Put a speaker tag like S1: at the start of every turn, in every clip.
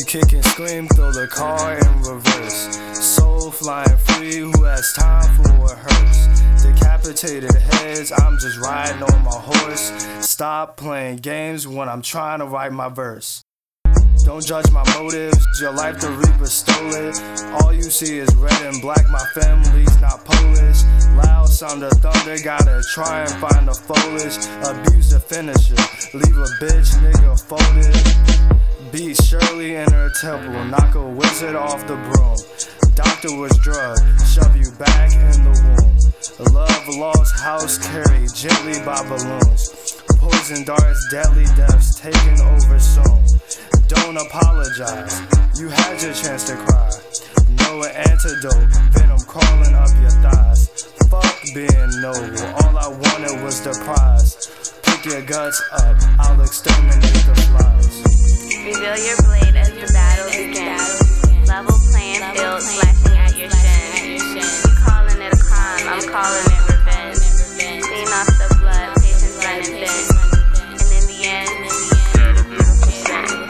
S1: kick and scream, throw the car in reverse. Soul flying free, who has time for a hearse? Decapitated heads, I'm just riding on my horse. Stop playing games when I'm trying to write my verse. Don't judge my motives, your life the reaper stole it. All you see is red and black, my family's not Polish. Loud sound of thunder, gotta try and find the foliage. Abuse the finisher, leave a bitch nigga folded. Beat Shirley in her temple, knock a wizard off the broom. Doctor was drugged, shove you back in the womb. Love lost, house carried gently by balloons. Poison darts, deadly deaths taking over soon. Don't apologize, you had your chance to cry. No antidote, venom crawling up your thighs. Fuck being noble, all I wanted was the prize. Pick your guts up, I'll exterminate the flies.
S2: Reveal your blade as the battle begins. Level playing field, slashing at your shin. You calling it a crime, I'm calling it revenge. Clean off the blood, patience running thin. And in the end, create a beautiful sin.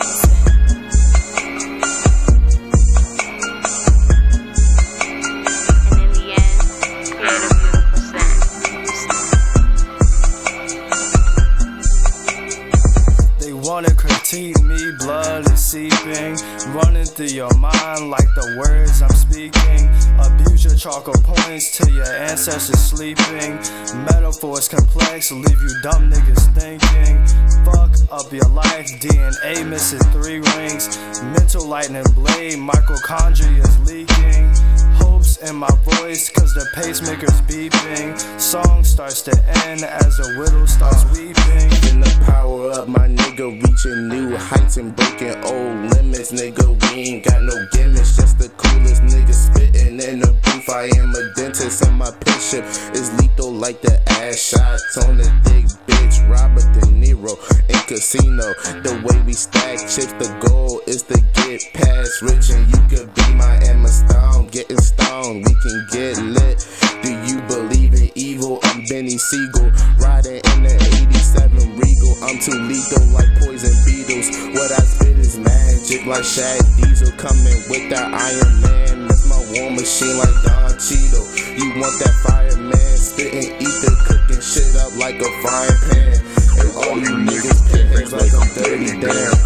S1: Wanna critique me, blood is seeping, running through your mind like the words I'm speaking. Abuse your chalker points till your ancestors sleeping. Metaphors complex, leave you dumb niggas thinking. Fuck up your life, DNA missing 3 rings. Mental lightning blade, mitochondria's leaking. Hopes in my voice, cause the pacemaker's beeping. Song starts to end as the widow starts weeping.
S3: In the power up, my nigga, reaching new heights and breaking old limits. Nigga, we ain't got no gimmicks, just the coolest nigga spitting in the booth. I am a dentist and my pen ship is lethal like the ass shots on the dick, bitch. Robert De Niro in Casino. The way we stack chips, the goal is to get past rich, and you could be my Emma Stone. Getting stoned, we can get lit. Do you believe in evil? I'm Benny Siegel, riding in the 87 Regal. I'm too lethal like poison beetles. What I spit is magic like Shaq Diesel, coming with that Iron Man. That's my war machine like Don Cheeto. You want that fireman, spitting ether, cooking shit up like a frying pan. And all you niggas pit like I'm dirty, damn.